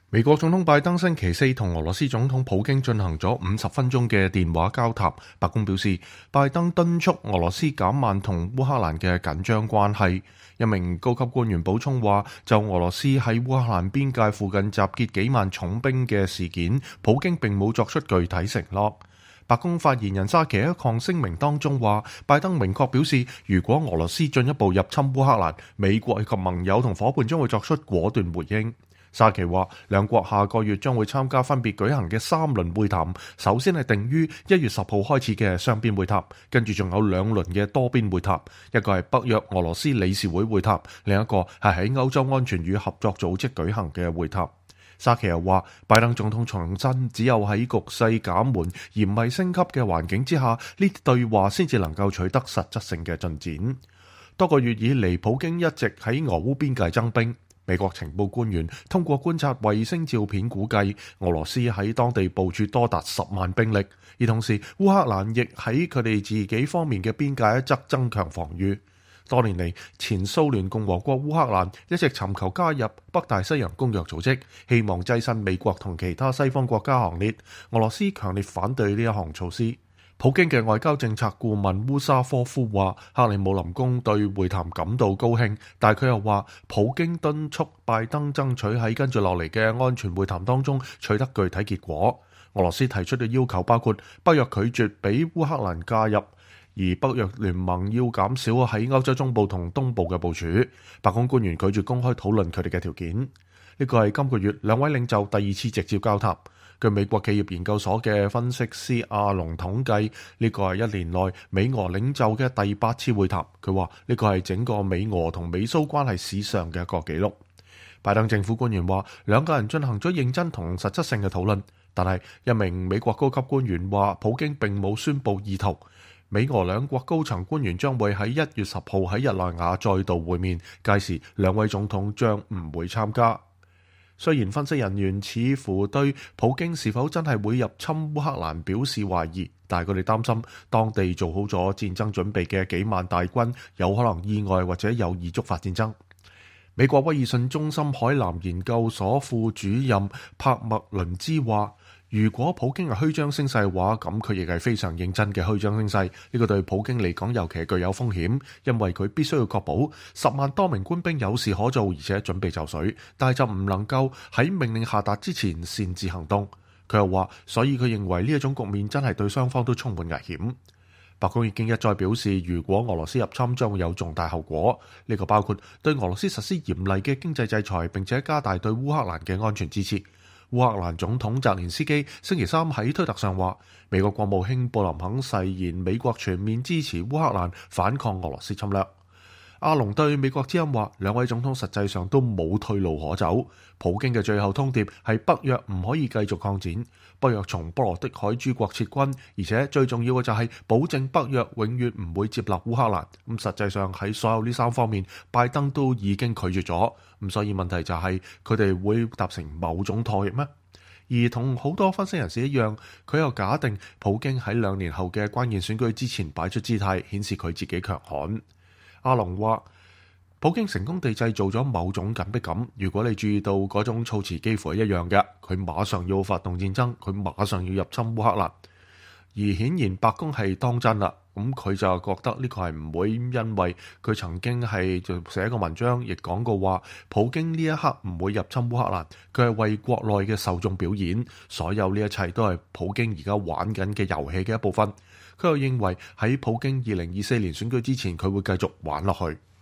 美國總統拜登星期四同俄羅斯總統普京進行咗50分鐘嘅電話交談。白宮表示，拜登敦促俄羅斯減慢同烏克蘭嘅緊張關係。一名高級官員補充話，就俄羅斯喺烏克蘭邊界附近集結幾萬重兵嘅事件，普京並冇作出具體承諾。白宮發言人沙奇喺一項聲明當中話，拜登明確表示，如果俄羅斯進一步入侵烏克蘭，美國及盟友同夥伴將會作出果斷回應。沙奇話，兩國下個月將會參加分別舉行嘅3輪會談，首先係定於1月10號開始嘅雙邊會談，跟住仲有2輪嘅多邊會談，一個係北約俄羅斯理事會會談，另一個係喺歐洲安全與合作組織舉行嘅會談。沙奇又話，拜登總統重申，只有喺局勢減緩而唔係升級嘅環境之下，呢啲對話先至能夠取得實質性嘅進展。多個月以嚟，普京一直喺俄烏邊界增兵。美國情報官員通過觀察衛星照片估計，俄羅斯喺當地部署多達10萬兵力，而同時烏克蘭亦喺佢哋自己方面嘅邊界一側增強防禦。多年嚟，前蘇聯共和國烏克蘭一直尋求加入北大西洋公約組織，希望躋身美國同其他西方國家行列。俄羅斯強烈反對呢一項措施。普京嘅外交政策顧問烏沙科夫話，克里姆林宮對會談感到高興，但佢又話，普京敦促拜登爭取喺跟住落嚟嘅安全會談當中取得具體結果。俄羅斯提出嘅要求包括北約拒絕俾烏克蘭加入，而北約聯盟要減少喺歐洲中部同東部嘅部署。白宮官員拒絕公開討論佢哋嘅條件。呢個係今個月兩位領袖第2次直接交談。據美國企業研究所嘅分析師阿龍統計，呢個係1年內美俄領袖嘅第8次會談。佢話呢個係整個美俄同美蘇關係史上嘅一個紀錄。拜登政府官員話，兩個人進行咗認真同實質性嘅討論，但係一名美國高級官員話，普京並冇宣佈意圖。美俄兩國高層官員將會喺1月10號喺日內瓦再度會面，屆時兩位總統將唔會參加。雖然分析人員似乎對普京是否真係會入侵烏克蘭表示懷疑，但係佢哋擔心當地做好咗戰爭準備嘅幾萬大軍有可能意外或者有意觸發戰爭。美國威爾遜中心海南研究所副主任帕麥倫茲話，如果普京係虛張聲勢嘅話，咁佢亦係非常認真嘅虛張聲勢。呢個對普京嚟講尤其具有風險，因為佢必須要確保10萬多名官兵有事可做，而且準備就緒，但係就唔能夠喺命令下達之前擅自行動。佢又話，所以佢認為呢一種局面真係對雙方都充滿危險。白宮已經一再表示，如果俄羅斯入侵將會有重大後果，呢個包括對俄羅斯實施嚴厲嘅經濟制裁，並且加大對烏克蘭嘅安全支持。烏克蘭總統澤連斯基星期3喺推特上話，美國國務卿布林肯誓言美國全面支持烏克蘭反抗俄羅斯侵略。阿龍對美國之音話，兩位總統實際上都冇退路可走。普京嘅最後通牒係北約唔可以繼續擴展，北約從波羅的海諸國撤軍，而且最重要嘅就係保證北約永遠唔會接納烏克蘭。咁實際上喺所有呢3方面，拜登都已經拒絕咗。咁所以問題就係佢哋會達成某種妥協咩？而同好多分析人士一樣，佢又假定普京喺2年後嘅關鍵選舉之前擺出姿態，顯示佢自己強悍。阿龍話，普京成功地製造咗某種緊迫感。如果你注意到嗰種措辭幾乎係一樣嘅，佢馬上要發動戰爭，佢馬上要入侵烏克蘭。而顯然白宮係當真啦，咁佢就覺得呢個係唔會，因為佢曾經係就寫過文章，亦講過話，普京呢一刻唔會入侵烏克蘭，佢係為國內嘅受眾表演，所有呢一切都係普京而家玩緊嘅遊戲嘅一部分。佢又認為喺普京2024年選舉之前，佢會繼續玩落去。